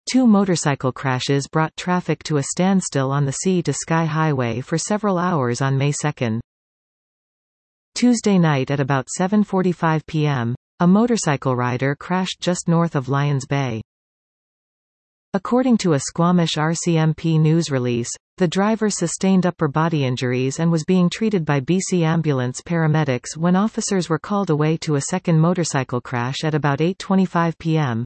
Two motorcycle crashes brought traffic to a standstill on the Sea to Sky Highway for several hours on May 2. Tuesday night at about 7:45 p.m., a motorcycle rider crashed just north of Lions Bay. According to a Squamish RCMP news release, the driver sustained upper body injuries and was being treated by BC Ambulance paramedics when officers were called away to a second motorcycle crash at about 8:25 p.m.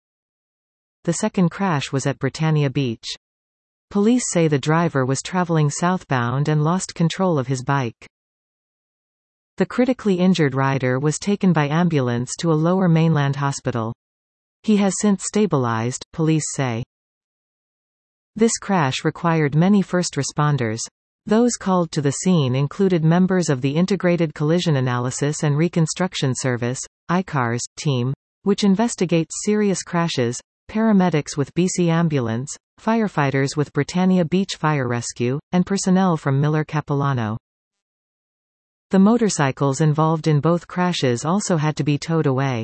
The second crash was at Britannia Beach. Police say the driver was traveling southbound and lost control of his bike. The critically injured rider was taken by ambulance to a Lower Mainland hospital. He has since stabilized, police say. This crash required many first responders. Those called to the scene included members of the Integrated Collision Analysis and Reconstruction Service, ICARS, team, which investigates serious crashes, paramedics with BC Ambulance, firefighters with Britannia Beach Fire Rescue, and personnel from Miller Capilano. The motorcycles involved in both crashes also had to be towed away.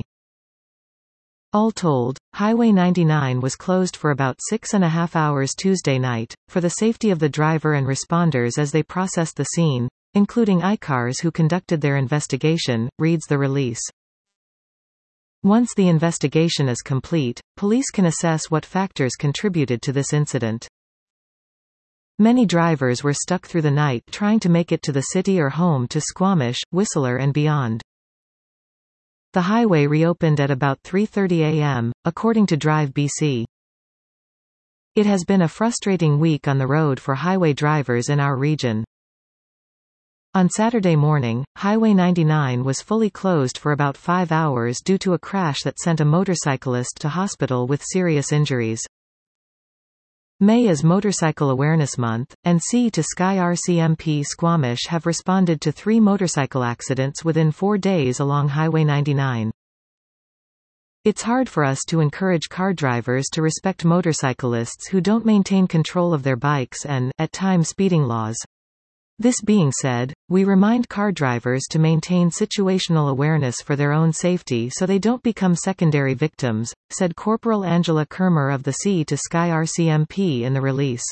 All told, Highway 99 was closed for about 6.5 hours Tuesday night, for the safety of the driver and responders as they processed the scene, including ICARS who conducted their investigation, reads the release. Once the investigation is complete, police can assess what factors contributed to this incident. Many drivers were stuck through the night trying to make it to the city or home to Squamish, Whistler and beyond. The highway reopened at about 3:30 a.m., according to Drive BC. It has been a frustrating week on the road for highway drivers in our region. On Saturday morning, Highway 99 was fully closed for about 5 hours due to a crash that sent a motorcyclist to hospital with serious injuries. May is Motorcycle Awareness Month, and Sea to Sky RCMP Squamish have responded to 3 motorcycle accidents within 4 days along Highway 99. It's hard for us to encourage car drivers to respect motorcyclists who don't maintain control of their bikes and, at times, speeding laws. This being said, we remind car drivers to maintain situational awareness for their own safety so they don't become secondary victims, said Corporal Angela Kermer of the Sea to Sky RCMP in the release.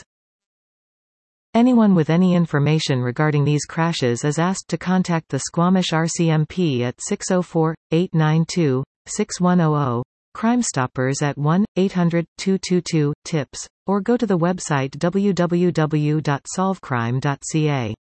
Anyone with any information regarding these crashes is asked to contact the Squamish RCMP at 604-892-6100, Crime Stoppers at 1-800-222-TIPS, or go to the website www.solvecrime.ca.